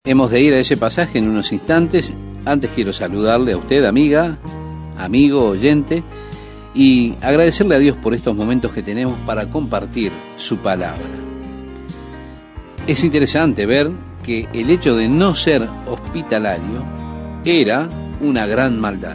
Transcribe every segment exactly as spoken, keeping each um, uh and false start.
Hemos de ir a ese pasaje en unos instantes. Antes quiero saludarle a usted, amiga, amigo, oyente, y agradecerle a Dios por estos momentos que tenemos para compartir su palabra. Es interesante ver que el hecho de no ser hospitalario era una gran maldad.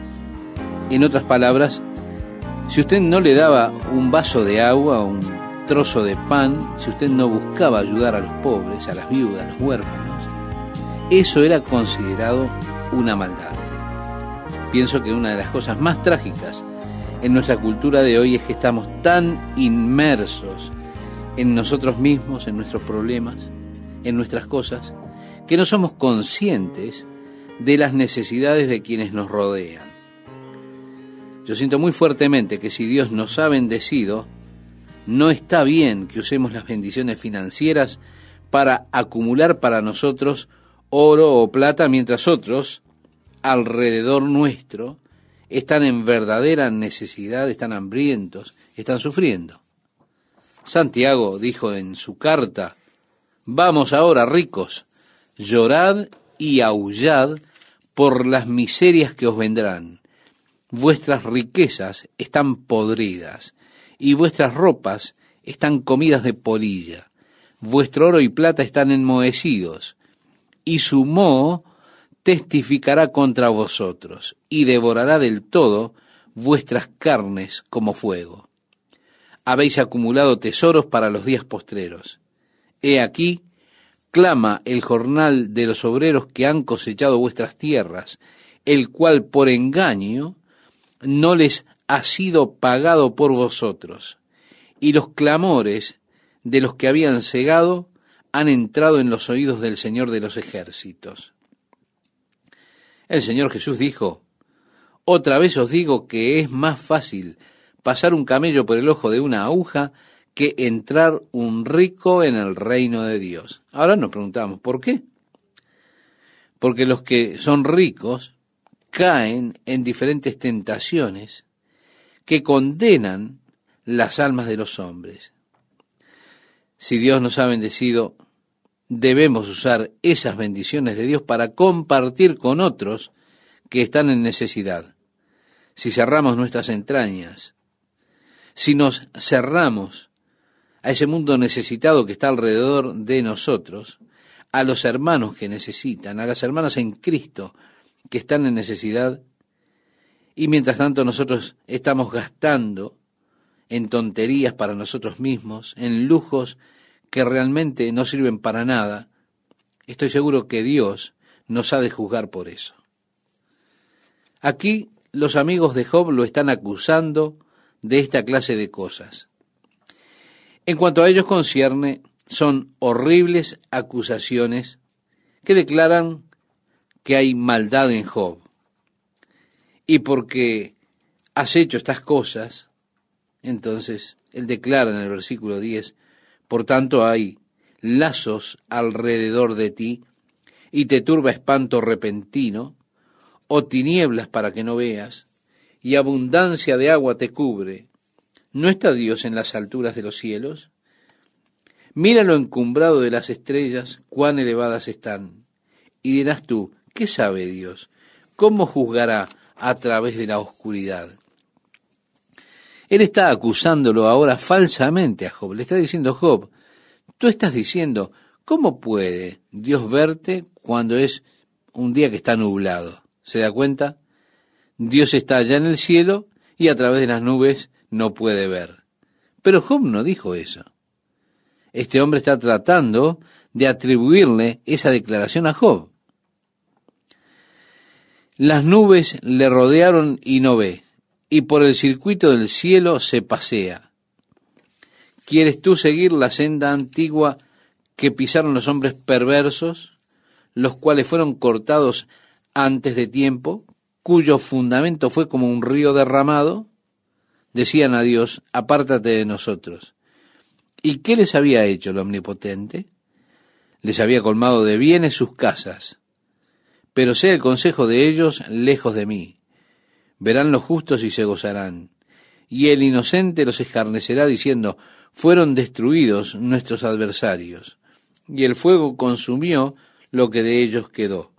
En otras palabras, si usted no le daba un vaso de agua o un trozo de pan, si usted no buscaba ayudar a los pobres, a las viudas, a los huérfanos, eso era considerado una maldad. Pienso que una de las cosas más trágicas en nuestra cultura de hoy es que estamos tan inmersos en nosotros mismos, en nuestros problemas, en nuestras cosas, que no somos conscientes de las necesidades de quienes nos rodean. Yo siento muy fuertemente que si Dios nos ha bendecido, no está bien que usemos las bendiciones financieras para acumular para nosotros oro o plata, mientras otros, alrededor nuestro, están en verdadera necesidad, están hambrientos, están sufriendo. Santiago dijo en su carta: vamos ahora, ricos, llorad y aullad por las miserias que os vendrán. Vuestras riquezas están podridas, y vuestras ropas están comidas de polilla. Vuestro oro y plata están enmohecidos, y su moho testificará contra vosotros, y devorará del todo vuestras carnes como fuego. Habéis acumulado tesoros para los días postreros. He aquí, clama el jornal de los obreros que han cosechado vuestras tierras, el cual por engaño no les ha sido pagado por vosotros, y los clamores de los que habían cegado han entrado en los oídos del Señor de los ejércitos. El Señor Jesús dijo: otra vez os digo que es más fácil pasar un camello por el ojo de una aguja que entrar un rico en el reino de Dios. Ahora nos preguntamos, ¿por qué? Porque los que son ricos caen en diferentes tentaciones que condenan las almas de los hombres. Si Dios nos ha bendecido, debemos usar esas bendiciones de Dios para compartir con otros que están en necesidad. Si cerramos nuestras entrañas, si nos cerramos a ese mundo necesitado que está alrededor de nosotros, a los hermanos que necesitan, a las hermanas en Cristo que están en necesidad, y mientras tanto nosotros estamos gastando en tonterías para nosotros mismos, en lujos que realmente no sirven para nada, estoy seguro que Dios nos ha de juzgar por eso. Aquí los amigos de Job lo están acusando de esta clase de cosas. En cuanto a ellos concierne, son horribles acusaciones que declaran que hay maldad en Job. Y porque has hecho estas cosas, entonces él declara en el versículo diez: por tanto hay lazos alrededor de ti, y te turba espanto repentino, o tinieblas para que no veas, y abundancia de agua te cubre. ¿No está Dios en las alturas de los cielos? Mira lo encumbrado de las estrellas, cuán elevadas están. Y dirás tú: ¿qué sabe Dios? ¿Cómo juzgará a través de la oscuridad? Él está acusándolo ahora falsamente a Job. Le está diciendo: Job, tú estás diciendo, ¿cómo puede Dios verte cuando es un día que está nublado? ¿Se da cuenta? Dios está allá en el cielo y a través de las nubes no puede ver. Pero Job no dijo eso. Este hombre está tratando de atribuirle esa declaración a Job. Las nubes le rodearon y no ve, y por el circuito del cielo se pasea. ¿Quieres tú seguir la senda antigua que pisaron los hombres perversos, los cuales fueron cortados antes de tiempo, cuyo fundamento fue como un río derramado? Decían a Dios: apártate de nosotros. ¿Y qué les había hecho el Omnipotente? Les había colmado de bienes sus casas. Pero sea el consejo de ellos lejos de mí. Verán los justos y se gozarán. Y el inocente los escarnecerá diciendo: fueron destruidos nuestros adversarios. Y el fuego consumió lo que de ellos quedó.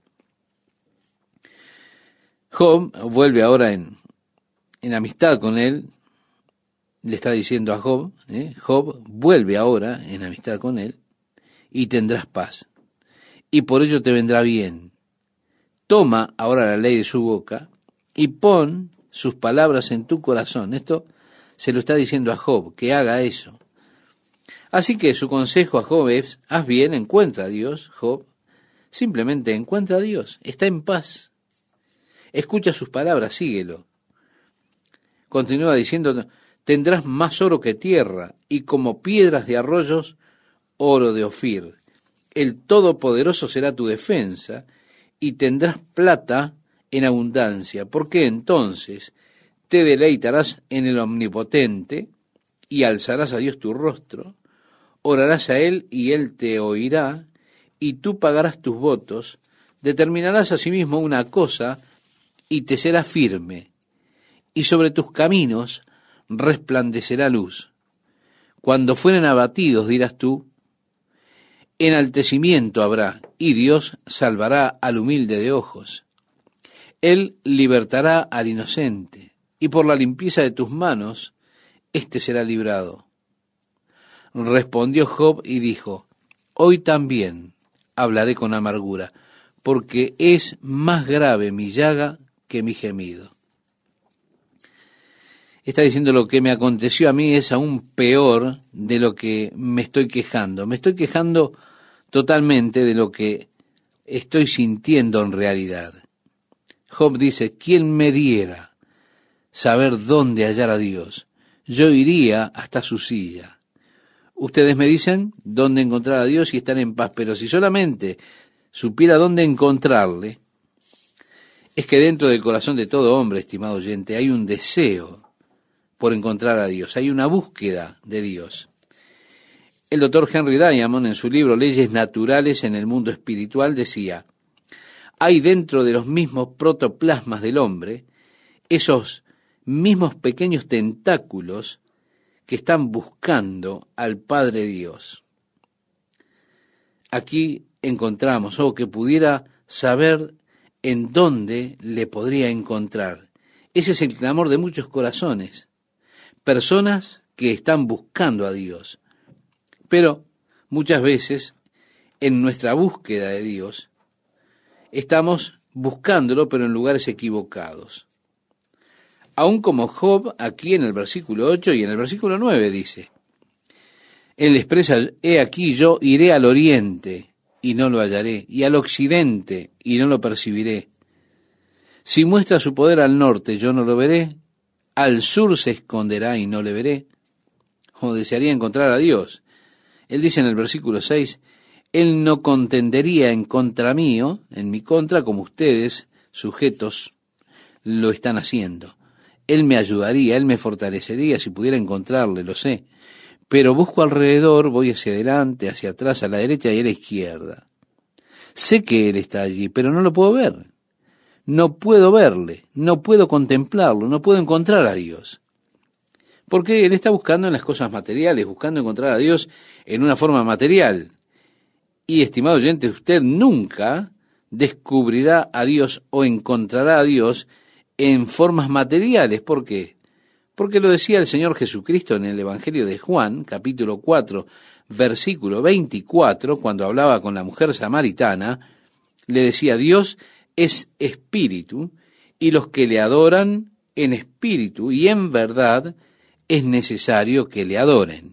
Job vuelve ahora en, en amistad con él, le está diciendo a Job, ¿eh? Job, vuelve ahora en amistad con él y tendrás paz, y por ello te vendrá bien. Toma ahora la ley de su boca y pon sus palabras en tu corazón. Esto se lo está diciendo a Job, que haga eso. Así que su consejo a Job es, haz bien, encuentra a Dios, Job, simplemente encuentra a Dios, está en paz. Escucha sus palabras, síguelo. Continúa diciendo, tendrás más oro que tierra, y como piedras de arroyos, oro de Ofir. El Todopoderoso será tu defensa, y tendrás plata en abundancia, porque entonces te deleitarás en el Omnipotente, y alzarás a Dios tu rostro, orarás a Él, y Él te oirá, y tú pagarás tus votos, determinarás asimismo una cosa, y te será firme, y sobre tus caminos resplandecerá luz. Cuando fueren abatidos, dirás tú, enaltecimiento habrá, y Dios salvará al humilde de ojos. Él libertará al inocente, y por la limpieza de tus manos, éste será librado. Respondió Job y dijo, hoy también hablaré con amargura, porque es más grave mi llaga que mi gemido. Está diciendo, lo que me aconteció a mí es aún peor de lo que me estoy quejando. Me estoy quejando totalmente de lo que estoy sintiendo en realidad. Job dice, ¿quién me diera saber dónde hallar a Dios? Yo iría hasta su silla. Ustedes me dicen dónde encontrar a Dios y están en paz, pero si solamente supiera dónde encontrarle, es que dentro del corazón de todo hombre, estimado oyente, hay un deseo por encontrar a Dios, hay una búsqueda de Dios. El doctor Henry Diamond, en su libro Leyes Naturales en el Mundo Espiritual, decía, hay dentro de los mismos protoplasmas del hombre esos mismos pequeños tentáculos que están buscando al Padre Dios. Aquí encontramos, o oh, que pudiera saber en dónde le podría encontrar. Ese es el clamor de muchos corazones, personas que están buscando a Dios. Pero muchas veces en nuestra búsqueda de Dios estamos buscándolo, pero en lugares equivocados. Aún como Job, aquí en el versículo ocho y en el versículo nueve dice, él expresa, he aquí yo iré al oriente y no lo hallaré, y al occidente y no lo percibiré. Si muestra su poder al norte, yo no lo veré, al sur se esconderá y no le veré. O desearía encontrar a Dios. Él dice en el versículo seis, él no contendería en contra mío, en mi contra, como ustedes, sujetos, lo están haciendo. Él me ayudaría, él me fortalecería si pudiera encontrarle, lo sé. Pero busco alrededor, voy hacia adelante, hacia atrás, a la derecha y a la izquierda. Sé que Él está allí, pero no lo puedo ver. No puedo verle, no puedo contemplarlo, no puedo encontrar a Dios. Porque Él está buscando en las cosas materiales, buscando encontrar a Dios en una forma material. Y, estimado oyente, usted nunca descubrirá a Dios o encontrará a Dios en formas materiales. ¿Por qué? Porque lo decía el Señor Jesucristo en el Evangelio de Juan, capítulo cuatro, versículo veinticuatro, cuando hablaba con la mujer samaritana, le decía, Dios es espíritu, y los que le adoran en espíritu y en verdad es necesario que le adoren.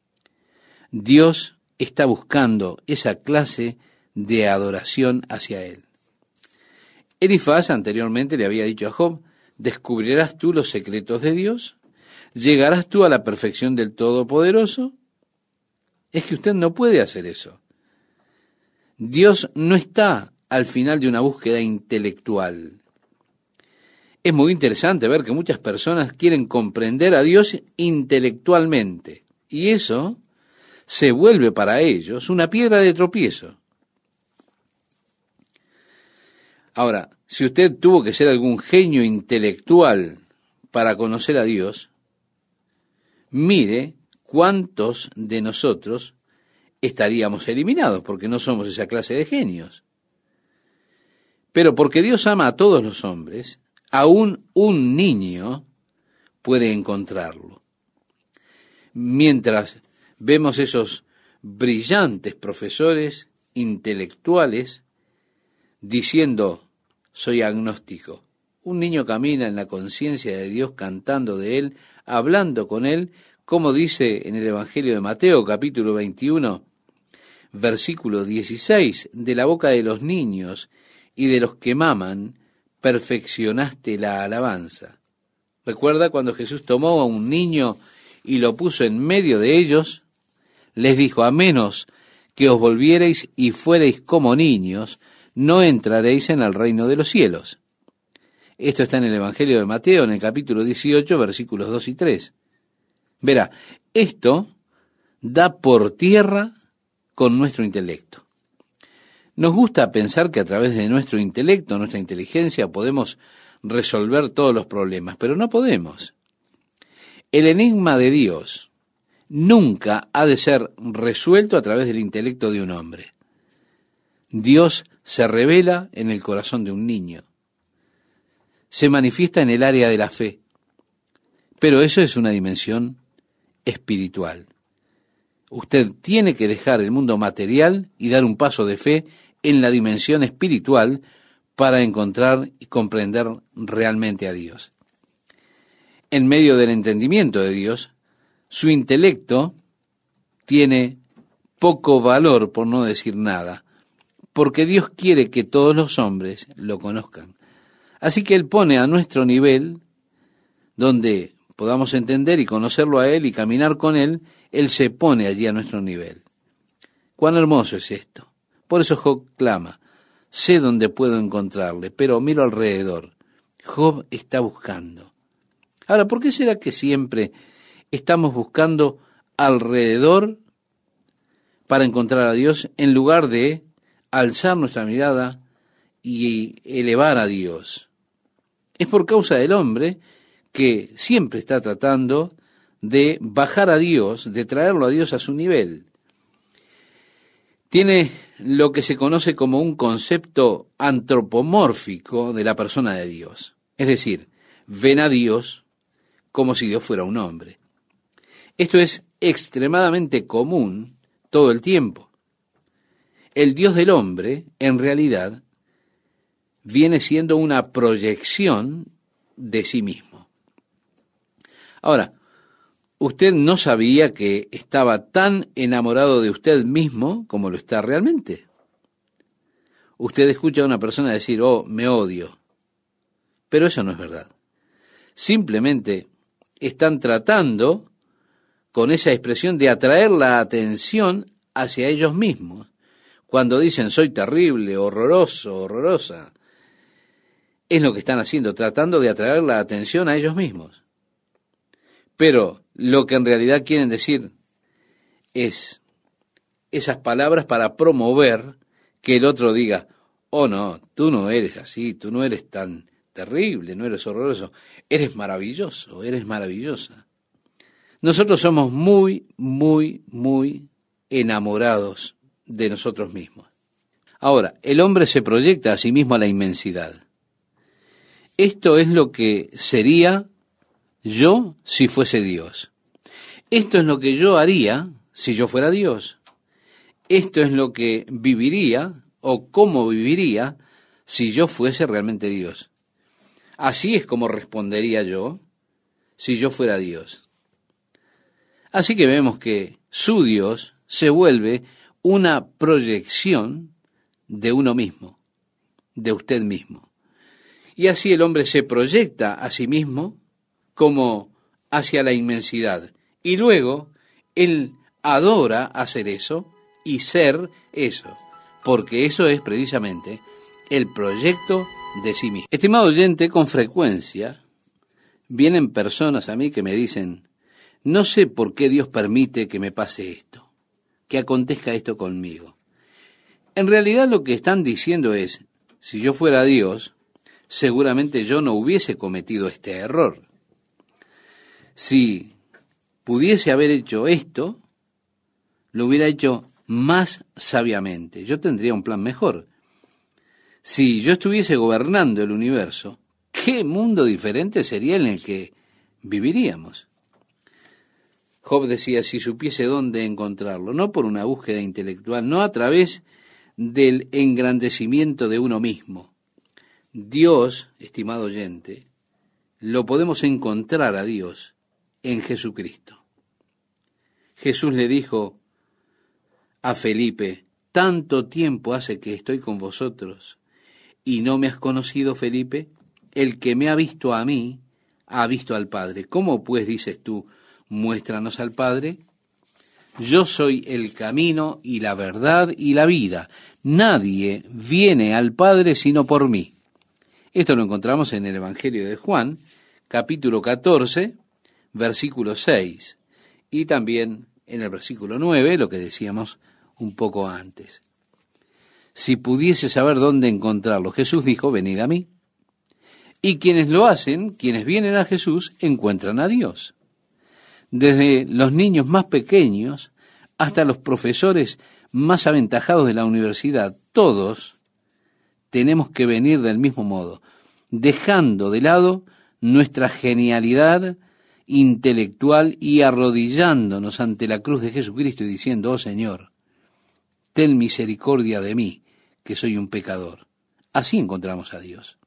Dios está buscando esa clase de adoración hacia Él. Elifaz anteriormente le había dicho a Job, ¿descubrirás tú los secretos de Dios? ¿Llegarás tú a la perfección del Todopoderoso? Es que usted no puede hacer eso. Dios no está al final de una búsqueda intelectual. Es muy interesante ver que muchas personas quieren comprender a Dios intelectualmente, y eso se vuelve para ellos una piedra de tropiezo. Ahora, si usted tuvo que ser algún genio intelectual para conocer a Dios, mire cuántos de nosotros estaríamos eliminados porque no somos esa clase de genios. Pero porque Dios ama a todos los hombres, aún un niño puede encontrarlo. Mientras vemos esos brillantes profesores intelectuales diciendo, soy agnóstico. Un niño camina en la conciencia de Dios, cantando de Él, hablando con Él, como dice en el Evangelio de Mateo, capítulo veintiuno, versículo dieciséis, de la boca de los niños y de los que maman, perfeccionaste la alabanza. Recuerda cuando Jesús tomó a un niño y lo puso en medio de ellos, les dijo, a menos que os volviereis y fuereis como niños, no entraréis en el reino de los cielos. Esto está en el Evangelio de Mateo, en el capítulo dieciocho, versículos dos y tres. Verá, esto da por tierra con nuestro intelecto. Nos gusta pensar que a través de nuestro intelecto, nuestra inteligencia, podemos resolver todos los problemas, pero no podemos. El enigma de Dios nunca ha de ser resuelto a través del intelecto de un hombre. Dios se revela en el corazón de un niño. Se manifiesta en el área de la fe. Pero eso es una dimensión espiritual. Usted tiene que dejar el mundo material y dar un paso de fe en la dimensión espiritual para encontrar y comprender realmente a Dios. En medio del entendimiento de Dios, su intelecto tiene poco valor, por no decir nada, porque Dios quiere que todos los hombres lo conozcan. Así que Él pone a nuestro nivel, donde podamos entender y conocerlo a Él y caminar con Él, Él se pone allí a nuestro nivel. Cuán hermoso es esto. Por eso Job clama, sé dónde puedo encontrarle, pero miro alrededor. Job está buscando. Ahora, ¿por qué será que siempre estamos buscando alrededor para encontrar a Dios en lugar de alzar nuestra mirada y elevar a Dios? Es por causa del hombre que siempre está tratando de bajar a Dios, de traerlo a Dios a su nivel. Tiene lo que se conoce como un concepto antropomórfico de la persona de Dios. Es decir, ven a Dios como si Dios fuera un hombre. Esto es extremadamente común todo el tiempo. El Dios del hombre, en realidad, viene siendo una proyección de sí mismo. Ahora, usted no sabía que estaba tan enamorado de usted mismo como lo está realmente. Usted escucha a una persona decir, oh, me odio. Pero eso no es verdad. Simplemente están tratando con esa expresión de atraer la atención hacia ellos mismos. Cuando dicen, soy terrible, horroroso, horrorosa, es lo que están haciendo, tratando de atraer la atención a ellos mismos. Pero lo que en realidad quieren decir es esas palabras para promover que el otro diga, oh no, tú no eres así, tú no eres tan terrible, no eres horroroso, eres maravilloso, eres maravillosa. Nosotros somos muy, muy, muy enamorados de nosotros mismos. Ahora, el hombre se proyecta a sí mismo a la inmensidad. Esto es lo que sería yo si fuese Dios. Esto es lo que yo haría si yo fuera Dios. Esto es lo que viviría o cómo viviría si yo fuese realmente Dios. Así es como respondería yo si yo fuera Dios. Así que vemos que su Dios se vuelve una proyección de uno mismo, de usted mismo. Y así el hombre se proyecta a sí mismo como hacia la inmensidad. Y luego él adora hacer eso y ser eso, porque eso es precisamente el proyecto de sí mismo. Estimado oyente, con frecuencia vienen personas a mí que me dicen, no sé por qué Dios permite que me pase esto, que acontezca esto conmigo. En realidad lo que están diciendo es, si yo fuera Dios, seguramente yo no hubiese cometido este error. Si pudiese haber hecho esto, lo hubiera hecho más sabiamente. Yo tendría un plan mejor. Si yo estuviese gobernando el universo, ¿qué mundo diferente sería en el que viviríamos? Job decía, si supiese dónde encontrarlo, no por una búsqueda intelectual, no a través del engrandecimiento de uno mismo. Dios, estimado oyente, lo podemos encontrar a Dios en Jesucristo. Jesús le dijo a Felipe, tanto tiempo hace que estoy con vosotros y no me has conocido, Felipe. El que me ha visto a mí, ha visto al Padre. ¿Cómo pues dices tú, muéstranos al Padre? Yo soy el camino y la verdad y la vida. Nadie viene al Padre sino por mí. Esto lo encontramos en el Evangelio de Juan, capítulo catorce, versículo seis, y también en el versículo nueve, lo que decíamos un poco antes. Si pudiese saber dónde encontrarlo, Jesús dijo, venid a mí. Y quienes lo hacen, quienes vienen a Jesús, encuentran a Dios. Desde los niños más pequeños hasta los profesores más aventajados de la universidad, todos tenemos que venir del mismo modo, dejando de lado nuestra genialidad intelectual y arrodillándonos ante la cruz de Jesucristo y diciendo, oh Señor, ten misericordia de mí, que soy un pecador. Así encontramos a Dios.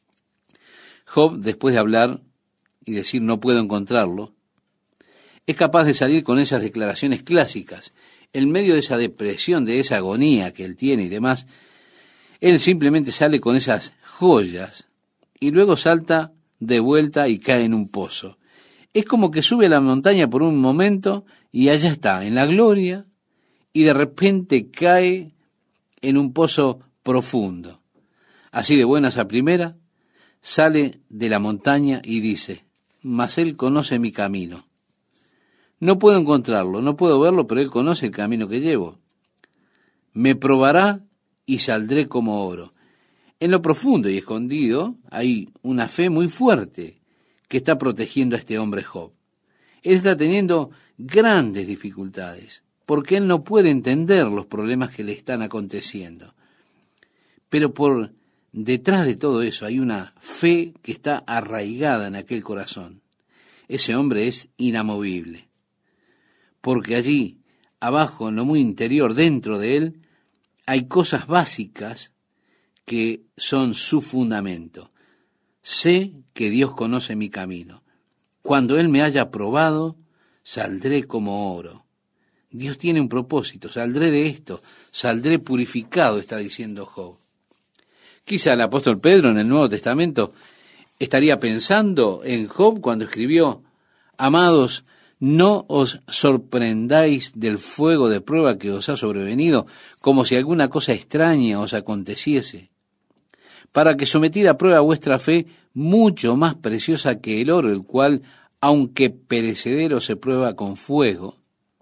Job, después de hablar y decir no puedo encontrarlo, es capaz de salir con esas declaraciones clásicas. En medio de esa depresión, de esa agonía que él tiene y demás, él simplemente sale con esas joyas y luego salta de vuelta y cae en un pozo. Es como que sube a la montaña por un momento y allá está, en la gloria, y de repente cae en un pozo profundo. Así de buenas a primera, sale de la montaña y dice, mas él conoce mi camino. No puedo encontrarlo, no puedo verlo, pero él conoce el camino que llevo. Me probará y saldré como oro. En lo profundo y escondido hay una fe muy fuerte que está protegiendo a este hombre Job. Él está teniendo grandes dificultades, porque él no puede entender los problemas que le están aconteciendo. Pero por detrás de todo eso hay una fe que está arraigada en aquel corazón. Ese hombre es inamovible, porque allí, abajo, en lo muy interior, dentro de él, hay cosas básicas que son su fundamento. Sé que Dios conoce mi camino. Cuando Él me haya probado, saldré como oro. Dios tiene un propósito, saldré de esto, saldré purificado, está diciendo Job. Quizá el apóstol Pedro en el Nuevo Testamento estaría pensando en Job cuando escribió, amados, no os sorprendáis del fuego de prueba que os ha sobrevenido, como si alguna cosa extraña os aconteciese, para que sometida a prueba vuestra fe, mucho más preciosa que el oro, el cual, aunque perecedero, se prueba con fuego.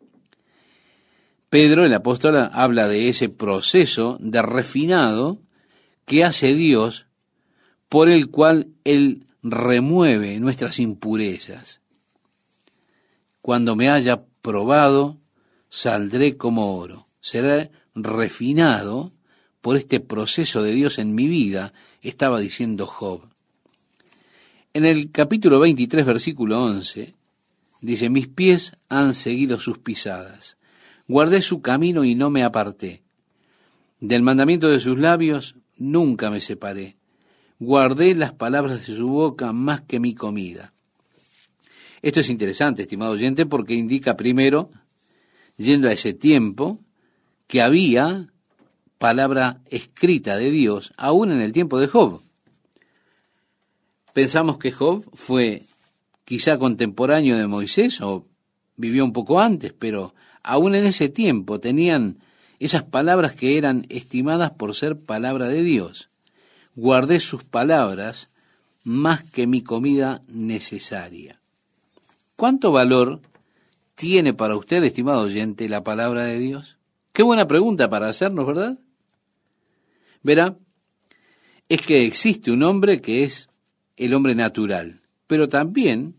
Pedro, el apóstol, habla de ese proceso de refinado que hace Dios, por el cual Él remueve nuestras impurezas. Cuando me haya probado, saldré como oro. Seré refinado por este proceso de Dios en mi vida, estaba diciendo Job. En el capítulo veintitrés, versículo once, dice, mis pies han seguido sus pisadas. Guardé su camino y no me aparté. Del mandamiento de sus labios nunca me separé. Guardé las palabras de su boca más que mi comida. Esto es interesante, estimado oyente, porque indica primero, yendo a ese tiempo, que había palabra escrita de Dios, aún en el tiempo de Job. Pensamos que Job fue quizá contemporáneo de Moisés, o vivió un poco antes, pero aún en ese tiempo tenían esas palabras que eran estimadas por ser palabra de Dios. Guardé sus palabras más que mi comida necesaria. ¿Cuánto valor tiene para usted, estimado oyente, la palabra de Dios? Qué buena pregunta para hacernos, ¿verdad? Verá, es que existe un hombre que es el hombre natural, pero también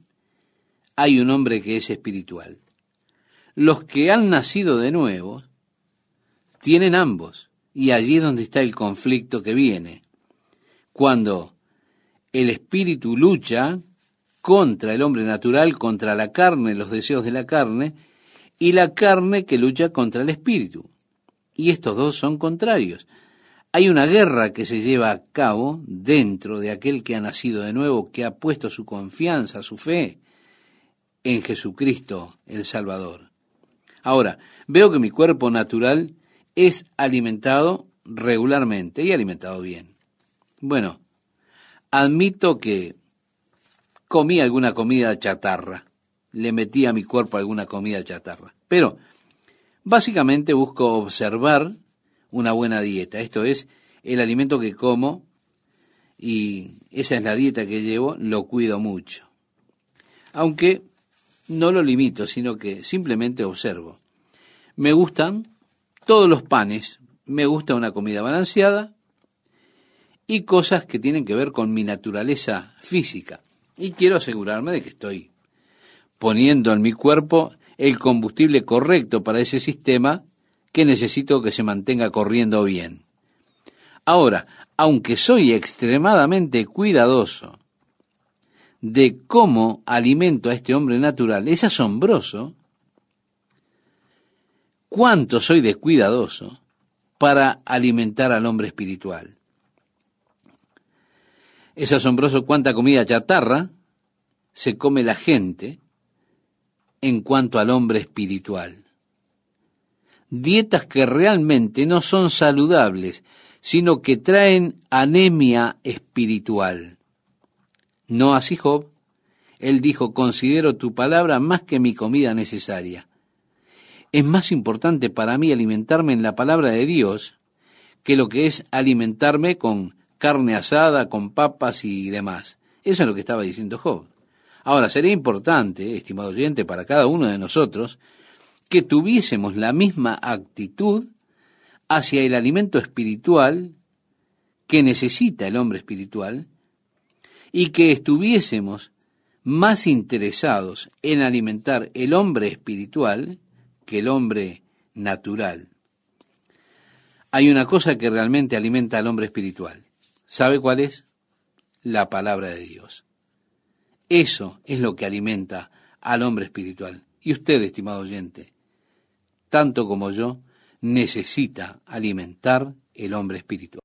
hay un hombre que es espiritual. Los que han nacido de nuevo Tienen ambos, y allí es donde está el conflicto que viene. Cuando el espíritu lucha contra el hombre natural, contra la carne, los deseos de la carne, y la carne que lucha contra el espíritu. Y estos dos son contrarios. Hay una guerra que se lleva a cabo dentro de aquel que ha nacido de nuevo, que ha puesto su confianza, su fe en Jesucristo el Salvador. Ahora, veo que mi cuerpo natural es alimentado regularmente y alimentado bien. Bueno, admito que comí alguna comida chatarra, le metí a mi cuerpo alguna comida chatarra, pero básicamente busco observar una buena dieta, esto es, el alimento que como, y esa es la dieta que llevo, lo cuido mucho. Aunque no lo limito, sino que simplemente observo. Me gustan todos los panes, me gusta una comida balanceada y cosas que tienen que ver con mi naturaleza física. Y quiero asegurarme de que estoy poniendo en mi cuerpo el combustible correcto para ese sistema que necesito que se mantenga corriendo bien. Ahora, aunque soy extremadamente cuidadoso de cómo alimento a este hombre natural, es asombroso cuánto soy de cuidadoso para alimentar al hombre espiritual. Es asombroso cuánta comida chatarra se come la gente en cuanto al hombre espiritual. Dietas que realmente no son saludables, sino que traen anemia espiritual. No así Job. Él dijo, considero tu palabra más que mi comida necesaria. Es más importante para mí alimentarme en la palabra de Dios que lo que es alimentarme con carne asada, con papas y demás. Eso es lo que estaba diciendo Job. Ahora, sería importante, estimado oyente, para cada uno de nosotros, que tuviésemos la misma actitud hacia el alimento espiritual que necesita el hombre espiritual y que estuviésemos más interesados en alimentar el hombre espiritual que el hombre natural. Hay una cosa que realmente alimenta al hombre espiritual. ¿Sabe cuál es? La palabra de Dios. Eso es lo que alimenta al hombre espiritual. Y usted, estimado oyente, tanto como yo, necesita alimentar el hombre espiritual.